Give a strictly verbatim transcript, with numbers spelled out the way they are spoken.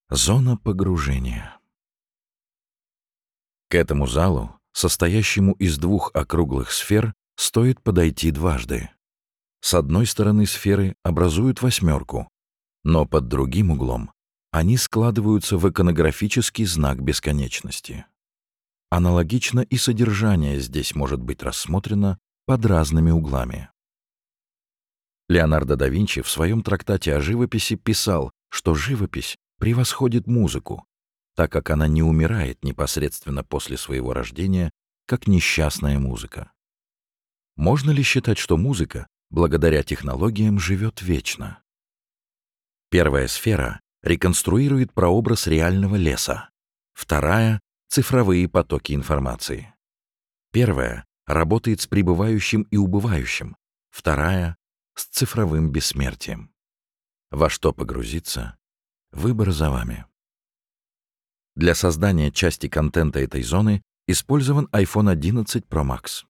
Зона погружения. К этому залу, состоящему из двух округлых сфер, стоит подойти дважды. С одной стороны сферы образуют восьмерку, но под другим углом они складываются в иконографический знак бесконечности. Аналогично и содержание здесь может быть рассмотрено под разными углами. Леонардо да Винчи в своем трактате о живописи писал, что живопись превосходит музыку, так как она не умирает непосредственно после своего рождения, как несчастная музыка. Можно ли считать, что музыка, благодаря технологиям, живет вечно? Первая сфера реконструирует прообраз реального леса, вторая — цифровые потоки информации. Первая работает с прибывающим и убывающим, вторая — с цифровым бессмертием. Во что погрузиться? Выбор за вами. Для создания части контента этой зоны использован айфон одиннадцать про макс.